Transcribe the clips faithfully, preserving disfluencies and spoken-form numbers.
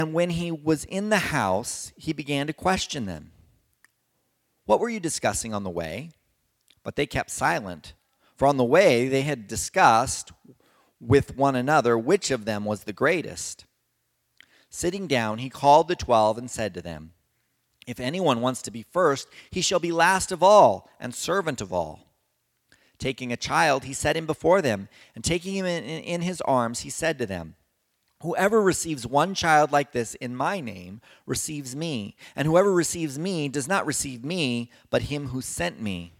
And when he was in the house, he began to question them. What were you discussing on the way? But they kept silent. For on the way they had discussed with one another which of them was the greatest. Sitting down, he called the twelve and said to them, if anyone wants to be first, he shall be last of all and servant of all. Taking a child, he set him before them, and taking him in, in, in his arms, he said to them, whoever receives one child like this in my name receives me, and whoever receives me does not receive me, but him who sent me.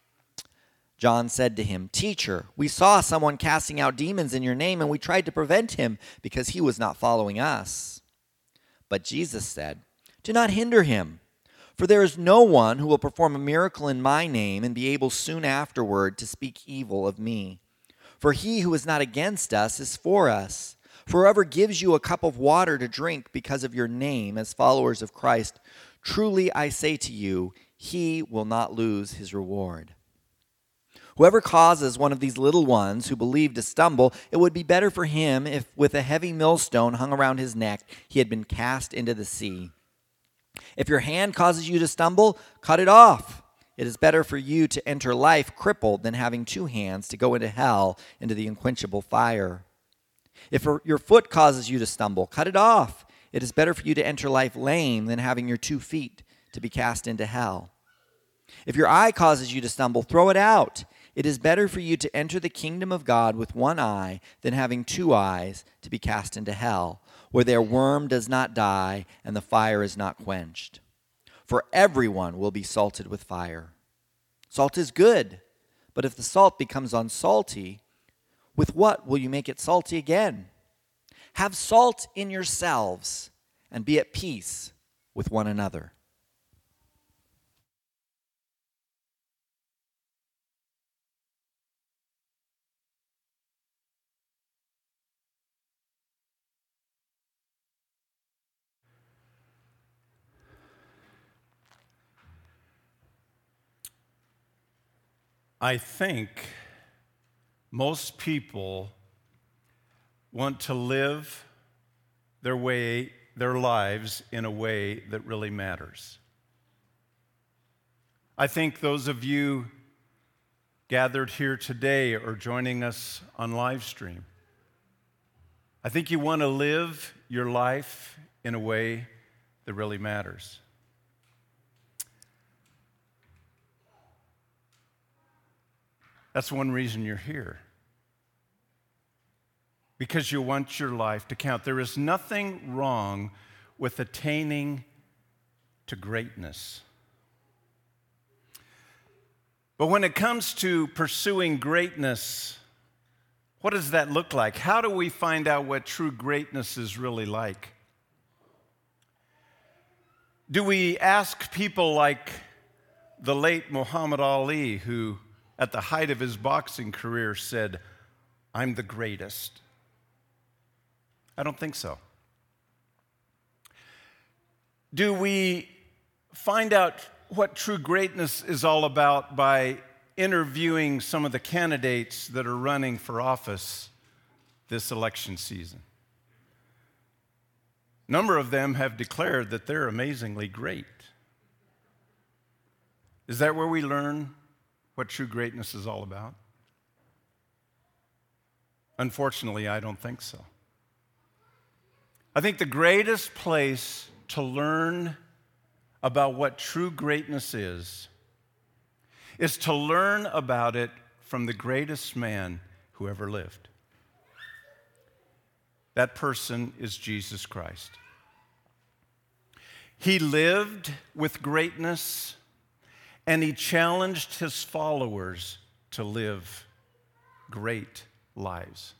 John said to him, Teacher, we saw someone casting out demons in your name, and we tried to prevent him because he was not following us. But Jesus said, Do not hinder him, for there is no one who will perform a miracle in my name and be able soon afterward to speak evil of me. For he who is not against us is for us. For whoever gives you a cup of water to drink because of your name as followers of Christ, truly I say to you, he will not lose his reward. Whoever causes one of these little ones who believe to stumble, it would be better for him if with a heavy millstone hung around his neck he had been cast into the sea. If your hand causes you to stumble, cut it off. It is better for you to enter life crippled than having two hands to go into hell, into the unquenchable fire. If your foot causes you to stumble, cut it off. It is better for you to enter life lame than having your two feet to be cast into hell. If your eye causes you to stumble, throw it out. It is better for you to enter the kingdom of God with one eye than having two eyes to be cast into hell, where their worm does not die and the fire is not quenched. For everyone will be salted with fire. Salt is good, but if the salt becomes unsalty, with what will you make it salty again? Have salt in yourselves and be at peace with one another. I think most people want to live their way, their lives in a way that really matters. I think those of you gathered here today or joining us on live stream, I think you want to live your life in a way that really matters. That's one reason you're here. Because you want your life to count. There is nothing wrong with attaining to greatness. But when it comes to pursuing greatness, what does that look like? How do we find out what true greatness is really like? Do we ask people like the late Muhammad Ali, who at the height of his boxing career said, I'm the greatest? I don't think so. Do we find out what true greatness is all about by interviewing some of the candidates that are running for office this election season? A number of them have declared that they're amazingly great. Is that where we learn what true greatness is all about? Unfortunately, I don't think so. I think the greatest place to learn about what true greatness is is to learn about it from the greatest man who ever lived. That person is Jesus Christ. He lived with greatness, and he challenged his followers to live great lives.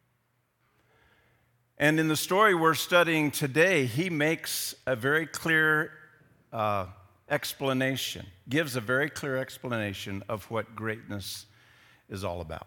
And in the story we're studying today, he makes a very clear uh, explanation, gives a very clear explanation of what greatness is all about.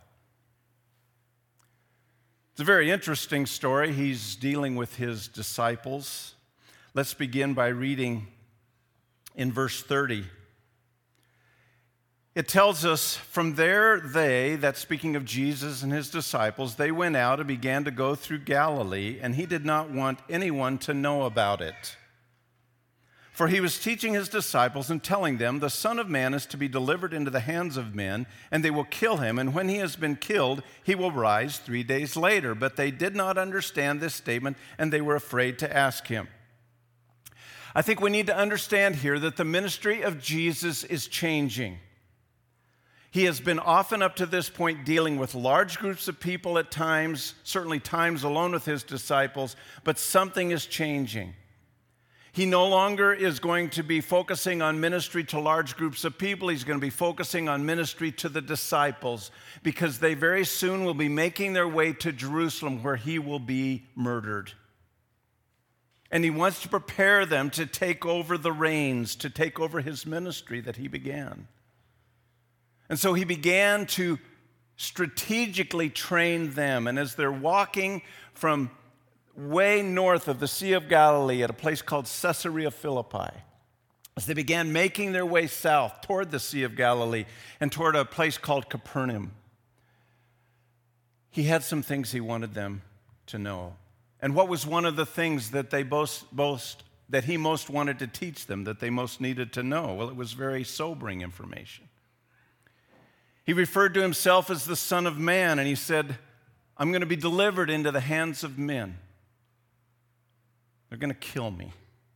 It's a very interesting story. He's dealing with his disciples. Let's begin by reading in verse thirty. It tells us, from there they, that's speaking of Jesus and his disciples, they went out and began to go through Galilee, and he did not want anyone to know about it. For he was teaching his disciples and telling them, the Son of Man is to be delivered into the hands of men, and they will kill him, and when he has been killed, he will rise three days later. But they did not understand this statement, and they were afraid to ask him. I think we need to understand here that the ministry of Jesus is changing. He has been often up to this point dealing with large groups of people at times, certainly times alone with his disciples, but something is changing. He no longer is going to be focusing on ministry to large groups of people. He's going to be focusing on ministry to the disciples, because they very soon will be making their way to Jerusalem, where he will be murdered. And he wants to prepare them to take over the reins, to take over his ministry that he began. And so he began to strategically train them. And as they're walking from way north of the Sea of Galilee at a place called Caesarea Philippi, as they began making their way south toward the Sea of Galilee and toward a place called Capernaum, he had some things he wanted them to know. And what was one of the things that they both, both that he most wanted to teach them, that they most needed to know? Well, it was very sobering information. He referred to himself as the Son of Man, and he said, I'm going to be delivered into the hands of men. They're going to kill me.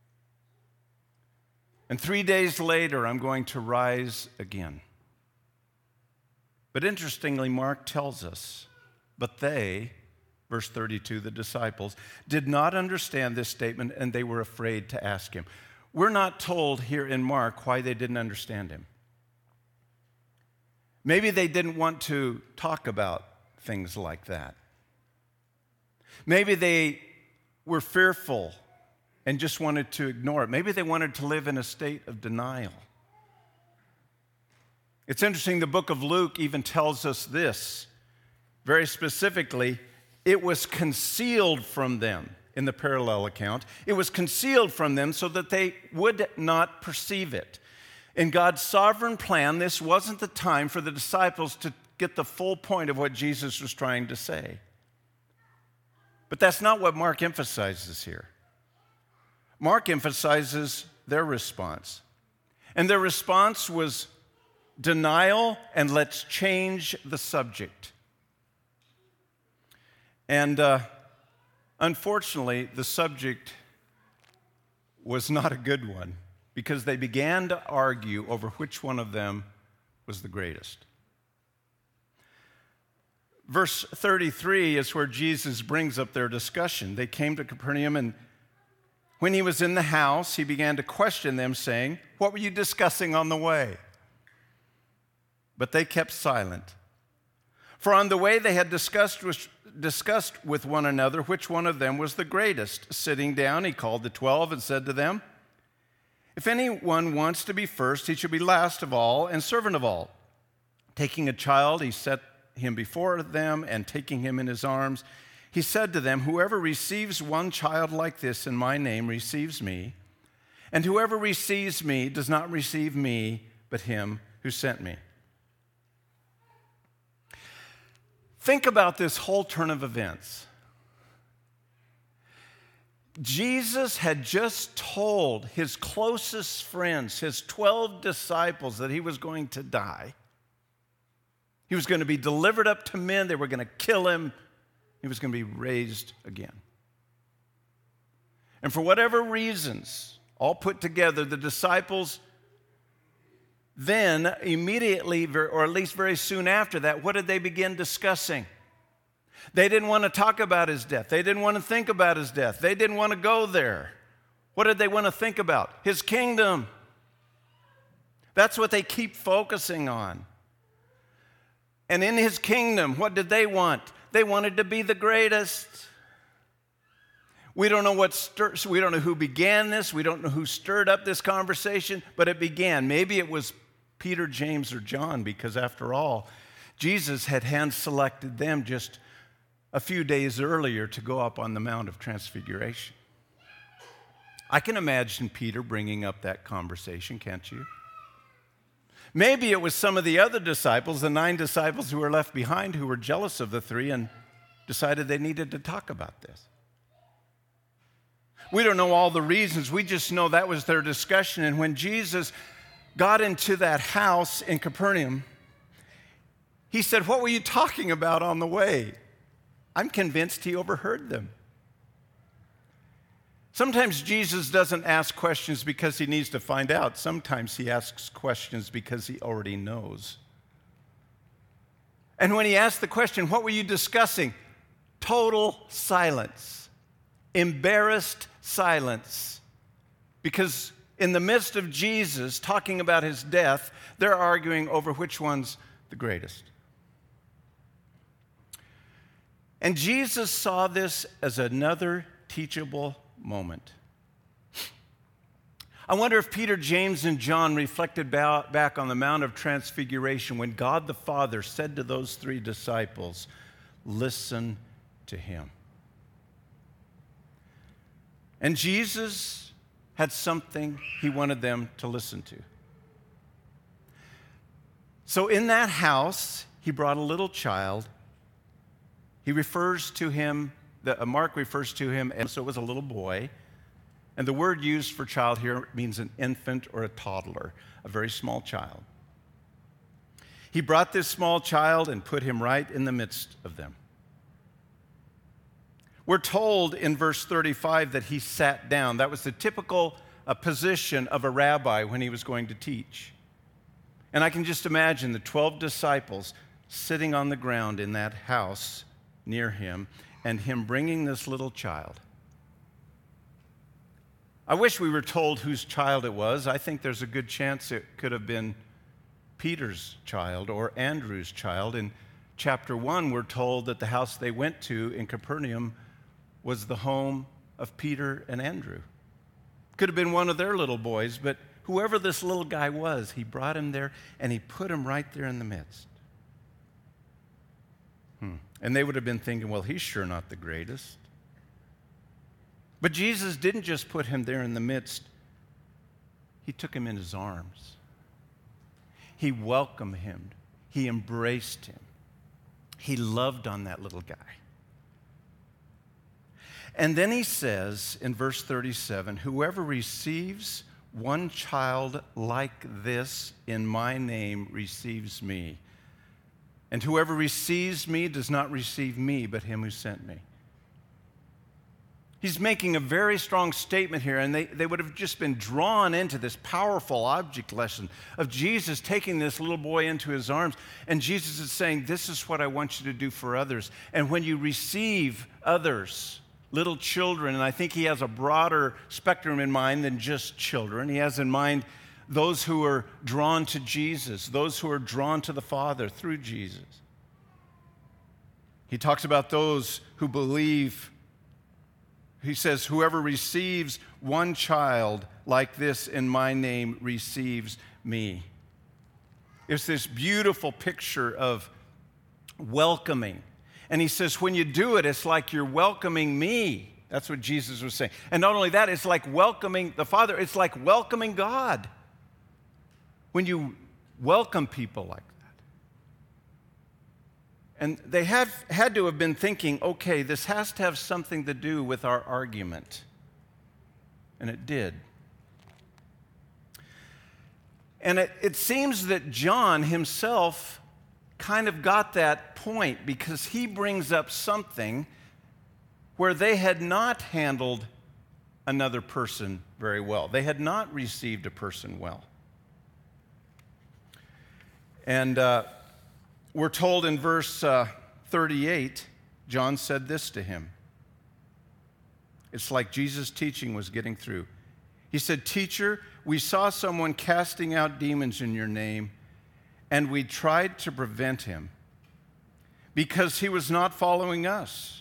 And three days later, I'm going to rise again. But interestingly, Mark tells us, but they, verse thirty-two, the disciples, did not understand this statement, and they were afraid to ask him. We're not told here in Mark why they didn't understand him. Maybe they didn't want to talk about things like that. Maybe they were fearful and just wanted to ignore it. Maybe they wanted to live in a state of denial. It's interesting, the book of Luke even tells us this. Very specifically, it was concealed from them in the parallel account. It was concealed from them so that they would not perceive it. In God's sovereign plan, this wasn't the time for the disciples to get the full point of what Jesus was trying to say. But that's not what Mark emphasizes here. Mark emphasizes their response. And their response was denial and let's change the subject. And uh, unfortunately, the subject was not a good one, because they began to argue over which one of them was the greatest. Verse thirty-three is where Jesus brings up their discussion. They came to Capernaum, and when he was in the house, he began to question them, saying, "What were you discussing on the way?" But they kept silent. For on the way they had discussed with, discussed with one another which one of them was the greatest. Sitting down, he called the twelve and said to them, "If anyone wants to be first, he should be last of all and servant of all." Taking a child, he set him before them, and taking him in his arms, he said to them, "Whoever receives one child like this in my name receives me, and whoever receives me does not receive me, but him who sent me." Think about this whole turn of events. Jesus had just told his closest friends, his twelve disciples, that he was going to die. He was going to be delivered up to men. They were going to kill him. He was going to be raised again. And for whatever reasons, all put together, the disciples then immediately, or at least very soon after that, what did they begin discussing? They didn't want to talk about his death. They didn't want to think about his death. They didn't want to go there. What did they want to think about? His kingdom. That's what they keep focusing on. And in his kingdom, what did they want? They wanted to be the greatest. We don't know what stir, we don't know who began this. We don't know who stirred up this conversation, but it began. Maybe it was Peter, James, or John, because after all, Jesus had hand-selected them just a few days earlier to go up on the Mount of Transfiguration. I can imagine Peter bringing up that conversation, can't you? Maybe it was some of the other disciples, the nine disciples who were left behind, who were jealous of the three and decided they needed to talk about this. We don't know all the reasons. We just know that was their discussion. And when Jesus got into that house in Capernaum, he said, "What were you talking about on the way?" I'm convinced he overheard them. Sometimes Jesus doesn't ask questions because he needs to find out. Sometimes he asks questions because he already knows. And when he asked the question, "What were you discussing?" Total silence. Embarrassed silence. Because in the midst of Jesus talking about his death, they're arguing over which one's the greatest. And Jesus saw this as another teachable moment. I wonder if Peter, James, and John reflected back on the Mount of Transfiguration when God the Father said to those three disciples, "Listen to him." And Jesus had something he wanted them to listen to. So in that house, he brought a little child. He refers to him, the, Mark refers to him, and so it was a little boy. And the word used for child here means an infant or a toddler, a very small child. He brought this small child and put him right in the midst of them. We're told in verse thirty-five that he sat down. That was the typical uh, position of a rabbi when he was going to teach. And I can just imagine the twelve disciples sitting on the ground in that house near him, and him bringing this little child. I wish we were told whose child it was. I think there's a good chance it could have been Peter's child or Andrew's child. In chapter one, we're told that the house they went to in Capernaum was the home of Peter and Andrew. Could have been one of their little boys, but whoever this little guy was, he brought him there and he put him right there in the midst. Hmm. And they would have been thinking, well, he's sure not the greatest. But Jesus didn't just put him there in the midst. He took him in his arms. He welcomed him. He embraced him. He loved on that little guy. And then he says in verse thirty-seven, "Whoever receives one child like this in my name receives me. And whoever receives me does not receive me, but him who sent me." He's making a very strong statement here, and they, they would have just been drawn into this powerful object lesson of Jesus taking this little boy into his arms. And Jesus is saying, this is what I want you to do for others. And when you receive others, little children, and I think he has a broader spectrum in mind than just children. He has in mind those who are drawn to Jesus, those who are drawn to the Father through Jesus. He talks about those who believe. He says, whoever receives one child like this in my name receives me. It's this beautiful picture of welcoming. And he says, when you do it, it's like you're welcoming me. That's what Jesus was saying. And not only that, it's like welcoming the Father. It's like welcoming God. When you welcome people like that. And they have had to have been thinking, okay, this has to have something to do with our argument. And it did. And it, it seems that John himself kind of got that point because he brings up something where they had not handled another person very well. They had not received a person well. And uh, we're told in verse uh, thirty-eight, John said this to him. It's like Jesus' teaching was getting through. He said, "Teacher, we saw someone casting out demons in your name, and we tried to prevent him because he was not following us.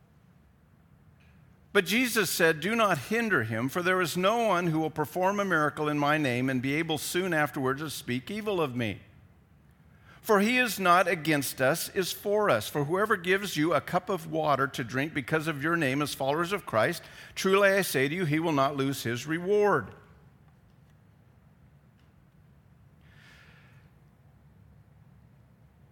But Jesus said, 'Do not hinder him, for there is no one who will perform a miracle in my name and be able soon afterwards to speak evil of me. For he is not against us, is for us. For whoever gives you a cup of water to drink because of your name as followers of Christ, truly I say to you, he will not lose his reward.'"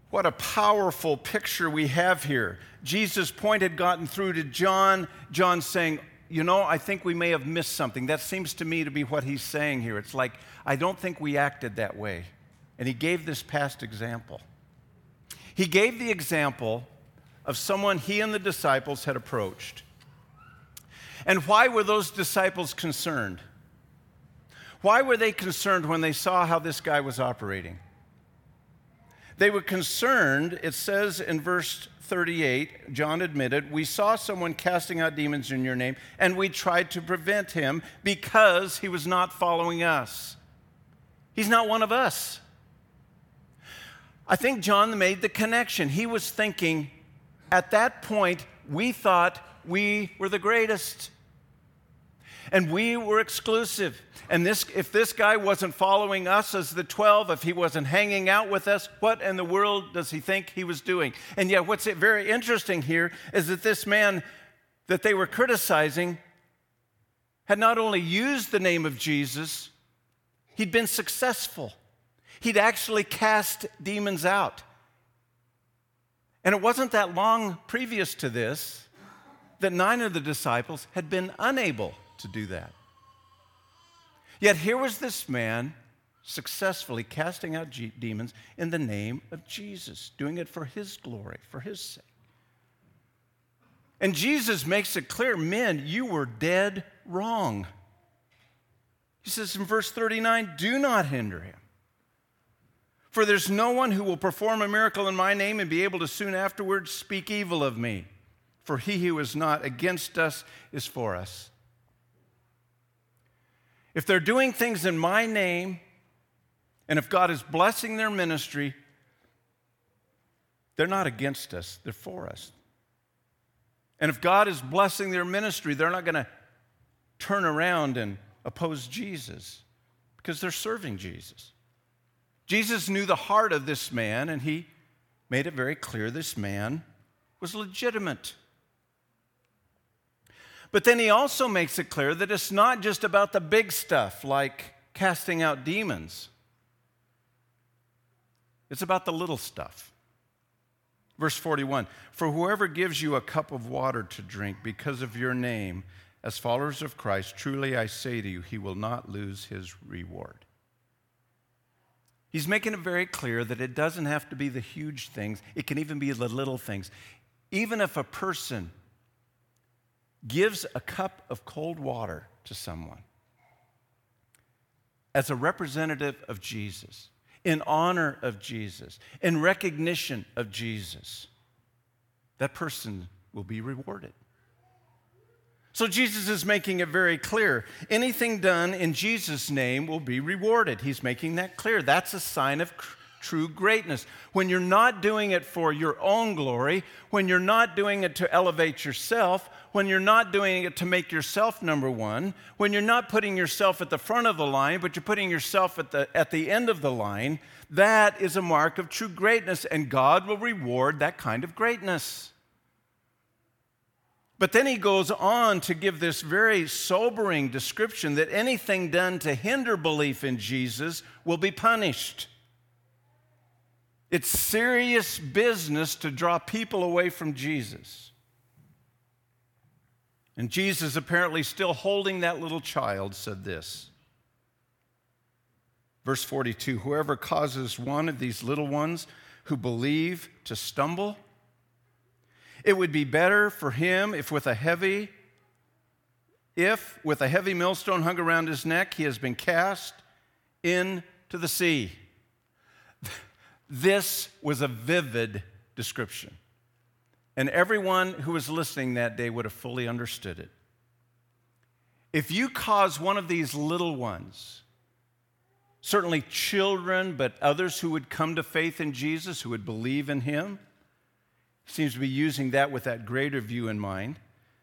What a powerful picture we have here. Jesus' point had gotten through to John. John saying, you know, I think we may have missed something. That seems to me to be what he's saying here. It's like, I don't think we acted that way. And he gave this past example. He gave the example of someone he and the disciples had approached. And why were those disciples concerned? Why were they concerned when they saw how this guy was operating? They were concerned, it says in verse thirty-eight, John admitted, we saw someone casting out demons in your name, and we tried to prevent him because he was not following us. He's not one of us. I think John made the connection. He was thinking, at that point, we thought we were the greatest. And we were exclusive. And this, if this guy wasn't following us as the twelve, if he wasn't hanging out with us, what in the world does he think he was doing? And yet what's very interesting here is that this man that they were criticizing had not only used the name of Jesus, he'd been successful. He'd actually cast demons out. And it wasn't that long previous to this that nine of the disciples had been unable to do that. Yet here was this man successfully casting out G- demons in the name of Jesus, doing it for his glory, for his sake. And Jesus makes it clear, men, you were dead wrong. He says in verse thirty-nine, do not hinder him. For there's no one who will perform a miracle in my name and be able to soon afterwards speak evil of me. For he who is not against us is for us. If they're doing things in my name, and if God is blessing their ministry, they're not against us, they're for us. And if God is blessing their ministry, they're not going to turn around and oppose Jesus because they're serving Jesus. Jesus knew the heart of this man, and he made it very clear this man was legitimate. But then he also makes it clear that it's not just about the big stuff like casting out demons. It's about the little stuff. Verse forty-one, for whoever gives you a cup of water to drink because of your name, as followers of Christ, truly I say to you, he will not lose his reward. He's making it very clear that it doesn't have to be the huge things. It can even be the little things. Even if a person gives a cup of cold water to someone as a representative of Jesus, in honor of Jesus, in recognition of Jesus, that person will be rewarded. So Jesus is making it very clear. Anything done in Jesus' name will be rewarded. He's making that clear. That's a sign of cr- true greatness. When you're not doing it for your own glory, when you're not doing it to elevate yourself, when you're not doing it to make yourself number one, when you're not putting yourself at the front of the line, but you're putting yourself at the, at the end of the line, that is a mark of true greatness, and God will reward that kind of greatness. But then he goes on to give this very sobering description that anything done to hinder belief in Jesus will be punished. It's serious business to draw people away from Jesus. And Jesus, apparently still holding that little child, said this. Verse forty-two, whoever causes one of these little ones who believe to stumble, it would be better for him if with a heavy, if with a heavy millstone hung around his neck, he has been cast into the sea. This was a vivid description. And everyone who was listening that day would have fully understood it. If you cause one of these little ones, certainly children, but others who would come to faith in Jesus, who would believe in him, seems to be using that with that greater view in mind.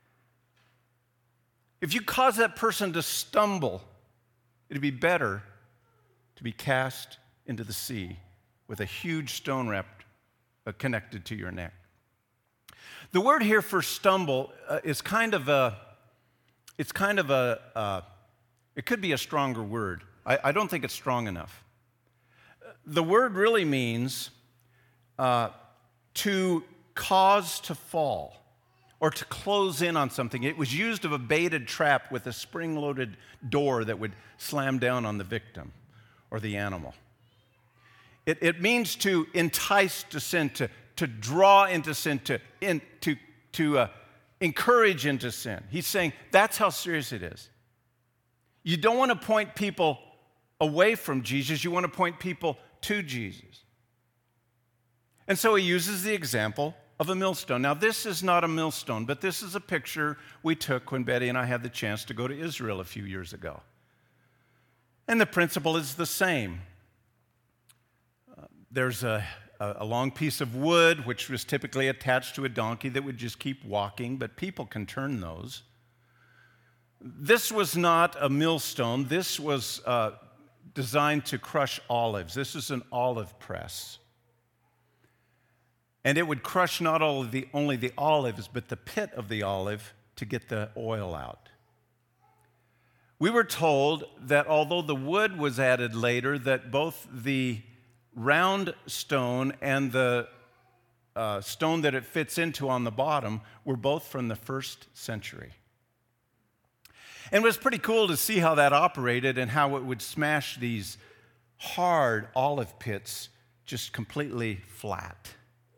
If you cause that person to stumble, it'd be better to be cast into the sea with a huge stone wrapped, uh, connected to your neck. The word here for stumble uh, is kind of a, it's kind of a, uh, it could be a stronger word. I, I don't think it's strong enough. The word really means uh, to cause to fall or to close in on something. It was used of a baited trap with a spring-loaded door that would slam down on the victim or the animal. It, it means to entice to sin, to, to draw into sin, to, in, to, to uh, encourage into sin. He's saying that's how serious it is. You don't want to point people away from Jesus. You want to point people to Jesus. And so he uses the example of a millstone. Now, this is not a millstone, but this is a picture we took when Betty and I had the chance to go to Israel a few years ago. And the principle is the same. Uh, there's a, a long piece of wood, which was typically attached to a donkey that would just keep walking, but people can turn those. This was not a millstone. This was uh, designed to crush olives. This is an olive press. And it would crush not only the, only the olives, but the pit of the olive to get the oil out. We were told that although the wood was added later, that both the round stone and the uh, stone that it fits into on the bottom were both from the first century. And it was pretty cool to see how that operated and how it would smash these hard olive pits just completely flat.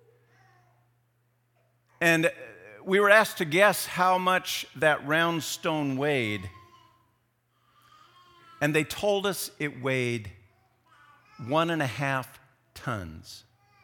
And we were asked to guess how much that round stone weighed. And they told us it weighed one and a half tons.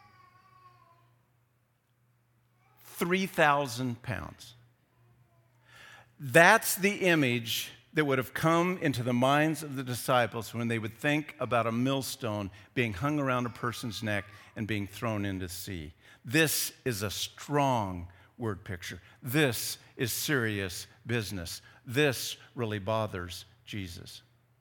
three thousand pounds. That's the image that would have come into the minds of the disciples when they would think about a millstone being hung around a person's neck and being thrown into the sea. This is a strong word picture. This is serious business. This really bothers Jesus.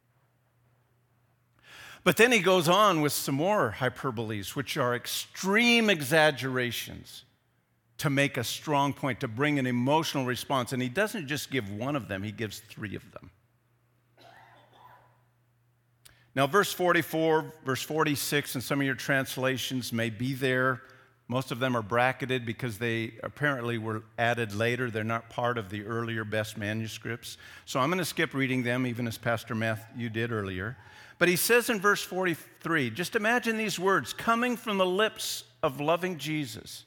But then he goes on with some more hyperboles, which are extreme exaggerations to make a strong point, to bring an emotional response. And he doesn't just give one of them, he gives three of them. Now, verse forty-four, verse forty-six, and some of your translations may be there. Most of them are bracketed because they apparently were added later. They're not part of the earlier best manuscripts. So I'm going to skip reading them, even as Pastor Matthew did earlier. But he says in verse forty-three, just imagine these words coming from the lips of loving Jesus.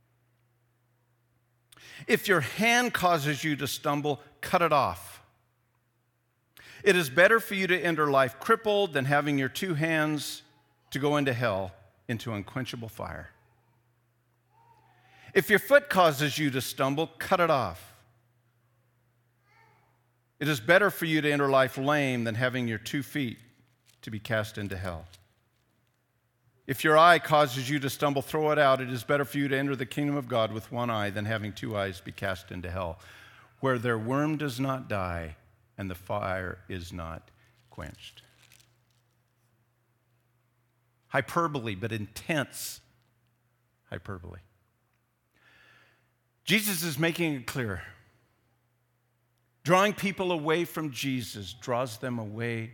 If your hand causes you to stumble, cut it off. It is better for you to enter life crippled than having your two hands to go into hell, into unquenchable fire. If your foot causes you to stumble, cut it off. It is better for you to enter life lame than having your two feet to be cast into hell. If your eye causes you to stumble, throw it out. It is better for you to enter the kingdom of God with one eye than having two eyes be cast into hell, where their worm does not die and the fire is not quenched. Hyperbole, but intense hyperbole. Jesus is making it clear. Drawing people away from Jesus draws them away,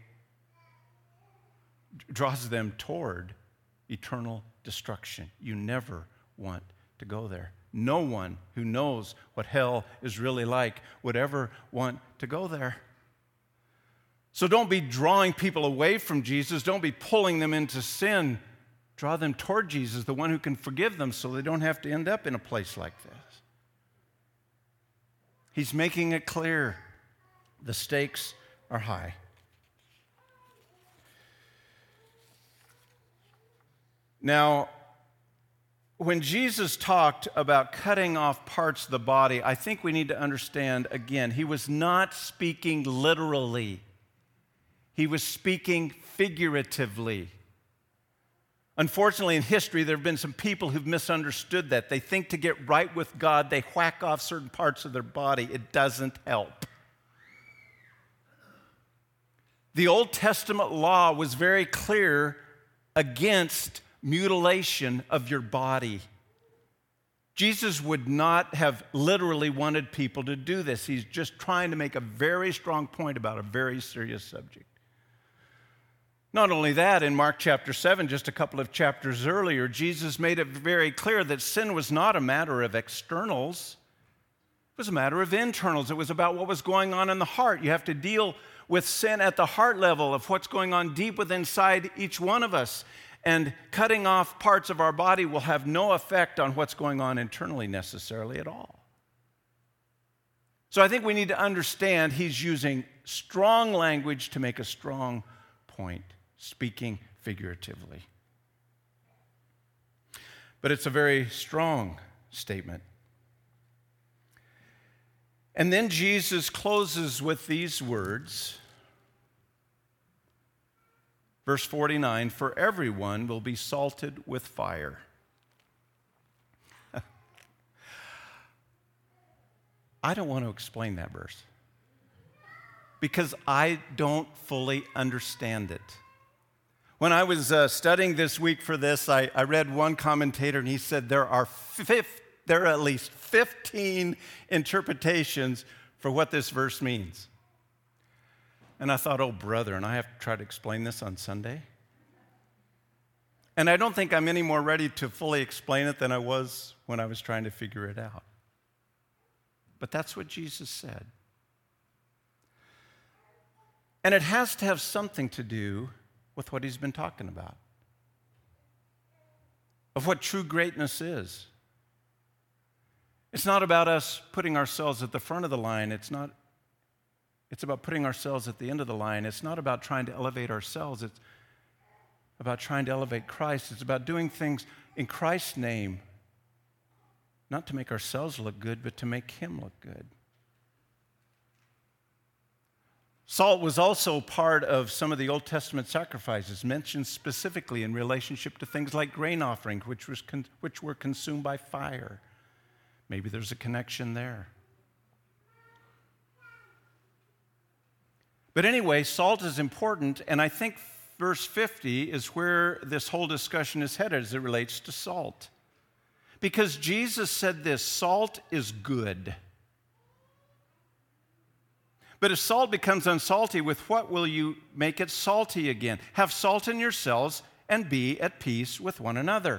draws them toward eternal destruction. You never want to go there. No one who knows what hell is really like would ever want to go there. So don't be drawing people away from Jesus. Don't be pulling them into sin. Draw them toward Jesus, the one who can forgive them so they don't have to end up in a place like this. He's making it clear the stakes are high. Now, when Jesus talked about cutting off parts of the body, I think we need to understand, again, he was not speaking literally. He was speaking figuratively. Unfortunately, in history, there have been some people who've misunderstood that. They think to get right with God, they whack off certain parts of their body. It doesn't help. The Old Testament law was very clear against mutilation of your body. Jesus would not have literally wanted people to do this. He's just trying to make a very strong point about a very serious subject. Not only that, in Mark chapter seven, just a couple of chapters earlier, Jesus made it very clear that sin was not a matter of externals. It was a matter of internals. It was about what was going on in the heart. You have to deal with sin at the heart level of what's going on deep within inside each one of us. And cutting off parts of our body will have no effect on what's going on internally necessarily at all. So I think we need to understand he's using strong language to make a strong point, speaking figuratively. But it's a very strong statement. And then Jesus closes with these words, verse forty-nine, "For everyone will be salted with fire." I don't want to explain that verse because I don't fully understand it. When I was uh, studying this week for this, I, I read one commentator and he said there are fifth, there are at least fifteen interpretations for what this verse means. And I thought, oh, brother, and I have to try to explain this on Sunday? And I don't think I'm any more ready to fully explain it than I was when I was trying to figure it out. But that's what Jesus said. And it has to have something to do with what he's been talking about, of what true greatness is. It's not about us putting ourselves at the front of the line. It's not. It's about putting ourselves at the end of the line. It's not about trying to elevate ourselves. It's about trying to elevate Christ. It's about doing things in Christ's name, not to make ourselves look good, but to make him look good. Salt was also part of some of the Old Testament sacrifices, mentioned specifically in relationship to things like grain offerings, which, was con- which were consumed by fire. Maybe there's a connection there. But anyway, salt is important, and I think verse fifty is where this whole discussion is headed as it relates to salt. Because Jesus said this, salt is good. But if salt becomes unsalty, with what will you make it salty again? Have salt in yourselves and be at peace with one another.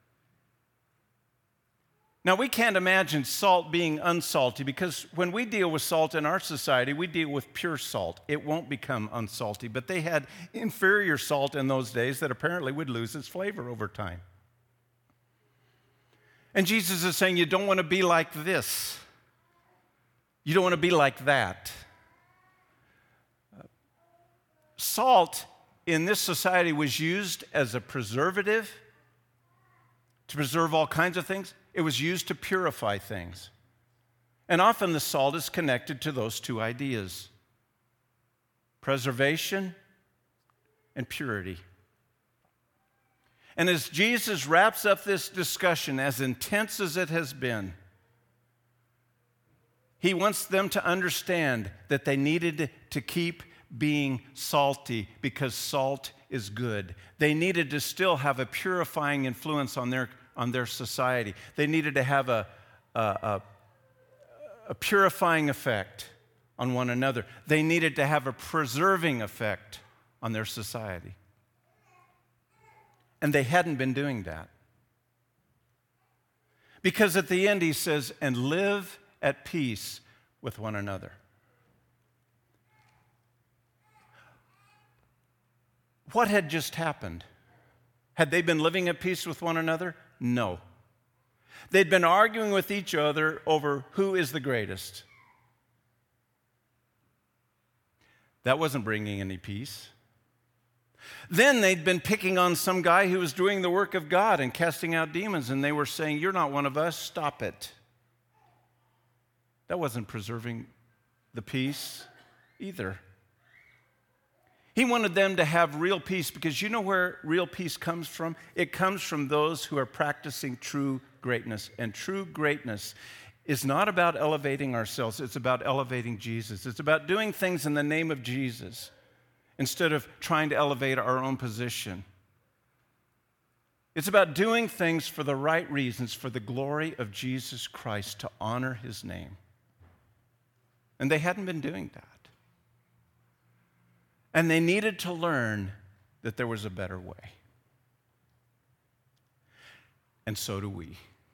Now, we can't imagine salt being unsalty because when we deal with salt in our society, we deal with pure salt. It won't become unsalty, but they had inferior salt in those days that apparently would lose its flavor over time. And Jesus is saying you don't want to be like this. You don't want to be like that. Salt in this society was used as a preservative to preserve all kinds of things. It was used to purify things. And often the salt is connected to those two ideas: preservation and purity. And as Jesus wraps up this discussion, as intense as it has been, he wants them to understand that they needed to keep being salty because salt is good. They needed to still have a purifying influence on their on their society. They needed to have a, a, a, a purifying effect on one another. They needed to have a preserving effect on their society. And they hadn't been doing that. Because at the end he says, and live at peace with one another. What had just happened? Had they been living at peace with one another? No. They'd been arguing with each other over who is the greatest. That wasn't bringing any peace. Then they'd been picking on some guy who was doing the work of God and casting out demons, and they were saying, "You're not one of us, stop it." That wasn't preserving the peace either. He wanted them to have real peace because you know where real peace comes from? It comes from those who are practicing true greatness. And true greatness is not about elevating ourselves. It's about elevating Jesus. It's about doing things in the name of Jesus instead of trying to elevate our own position. It's about doing things for the right reasons, for the glory of Jesus Christ, to honor his name. And they hadn't been doing that. And they needed to learn that there was a better way. And so do we.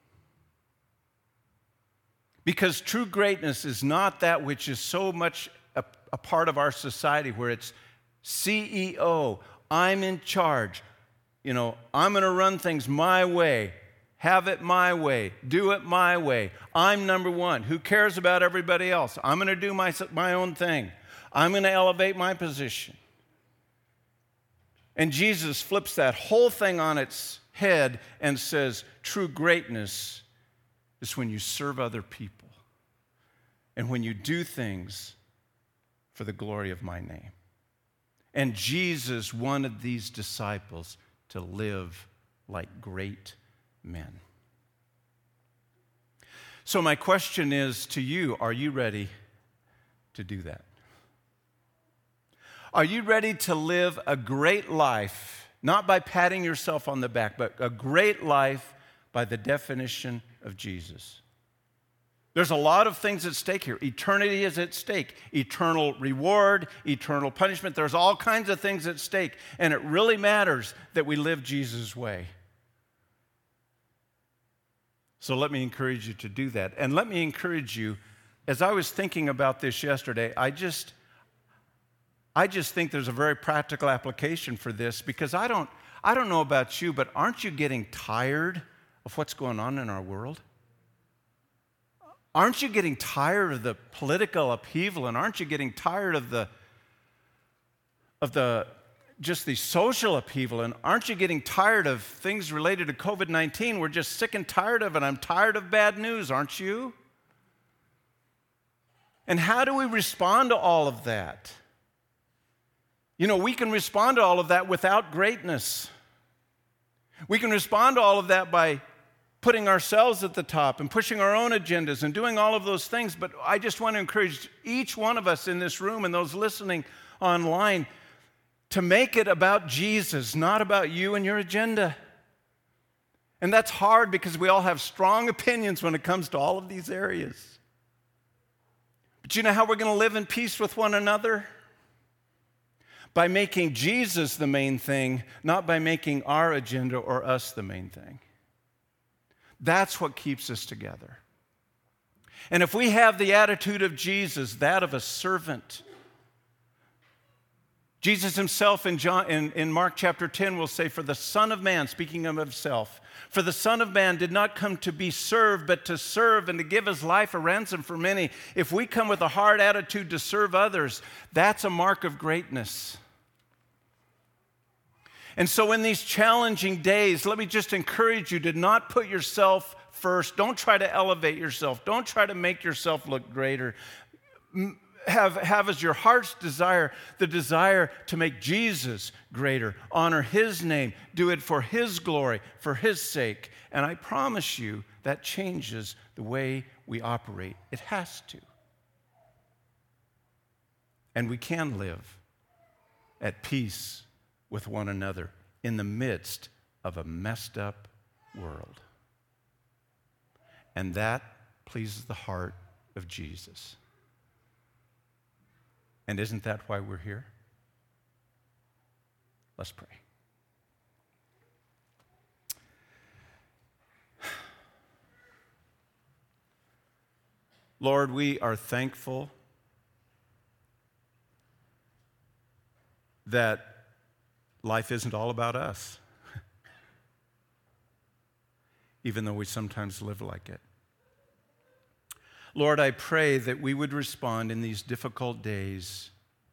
Because true greatness is not that which is so much a, a part of our society where it's C E O, I'm in charge. You know, I'm going to run things my way, have it my way, do it my way. I'm number one. Who cares about everybody else? I'm going to do my, my own thing. I'm going to elevate my position. And Jesus flips that whole thing on its head and says, true greatness is when you serve other people and when you do things for the glory of my name. And Jesus wanted these disciples to live like great men. So my question is to you, are you ready to do that? Are you ready to live a great life, not by patting yourself on the back, but a great life by the definition of Jesus? There's a lot of things at stake here. Eternity is at stake. Eternal reward, eternal punishment. There's all kinds of things at stake. And it really matters that we live Jesus' way. So let me encourage you to do that. And let me encourage you, as I was thinking about this yesterday, I just, I just think there's a very practical application for this, because I don't, I don't know about you, but aren't you getting tired of what's going on in our world? Aren't you getting tired of the political upheaval, and aren't you getting tired of the of the just the social upheaval, and aren't you getting tired of things related to covid nineteen? We're just sick and tired of it. I'm tired of bad news, aren't you? And how do we respond to all of that? You know, we can respond to all of that without greatness. We can respond to all of that by putting ourselves at the top and pushing our own agendas and doing all of those things. But I just want to encourage each one of us in this room and those listening online to make it about Jesus, not about you and your agenda. And that's hard because we all have strong opinions when it comes to all of these areas. But you know how we're going to live in peace with one another? By making Jesus the main thing, not by making our agenda or us the main thing. That's what keeps us together. And if we have the attitude of Jesus, that of a servant, Jesus himself in, John, in, in Mark chapter ten will say, for the Son of Man, speaking of himself, for the Son of Man did not come to be served, but to serve and to give his life a ransom for many. If we come with a hard attitude to serve others, that's a mark of greatness. And so in these challenging days, let me just encourage you to not put yourself first. Don't try to elevate yourself. Don't try to make yourself look greater. Have, have as your heart's desire the desire to make Jesus greater. Honor his name. Do it for his glory, for his sake. And I promise you that changes the way we operate. It has to. And we can live at peace with one another in the midst of a messed up world. And that pleases the heart of Jesus. And isn't that why we're here? Let's pray. Lord, we are thankful that life isn't all about us, even though we sometimes live like it. Lord, I pray that we would respond in these difficult days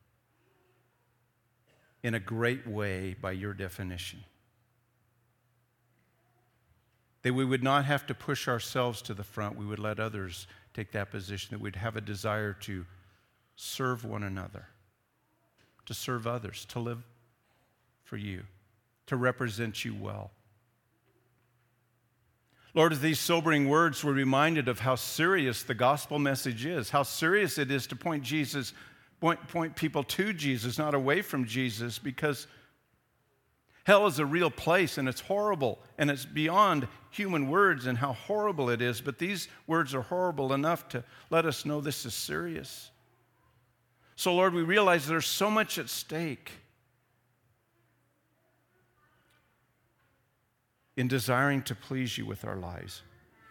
in a great way by your definition. That we would not have to push ourselves to the front. We would let others take that position. That we'd have a desire to serve one another, to serve others, to live for you, to represent you well. Lord, as these sobering words, we're reminded of how serious the gospel message is, how serious it is to point Jesus, point, point people to Jesus, not away from Jesus, because hell is a real place, and it's horrible, and it's beyond human words and how horrible it is, but these words are horrible enough to let us know this is serious. So, Lord, we realize there's so much at stake. in desiring to please you with our lives.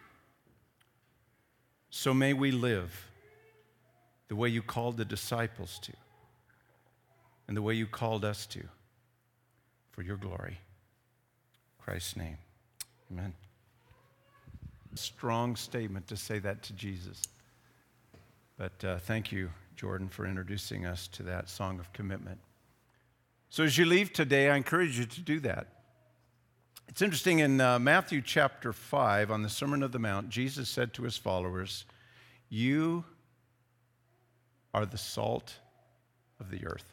So may we live the way you called the disciples to, and the way you called us to, for your glory. In Christ's name, amen. Strong statement to say that to Jesus. But uh, thank you, Jordan, for introducing us to that song of commitment. So as you leave today, I encourage you to do that. It's interesting, in uh, Matthew chapter five, on the Sermon on the Mount, Jesus said to his followers, "You are the salt of the earth."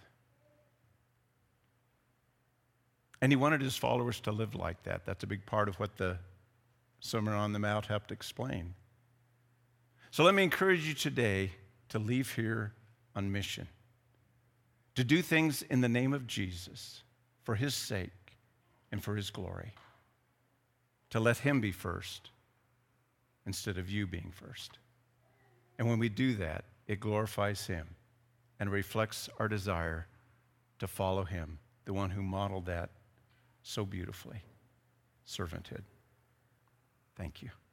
And he wanted his followers to live like that. That's a big part of what the Sermon on the Mount helped explain. So let me encourage you today to leave here on mission, to do things in the name of Jesus, for his sake and for his glory, to let him be first instead of you being first. And when we do that, it glorifies him and reflects our desire to follow him, the one who modeled that so beautifully, servanthood. Thank you.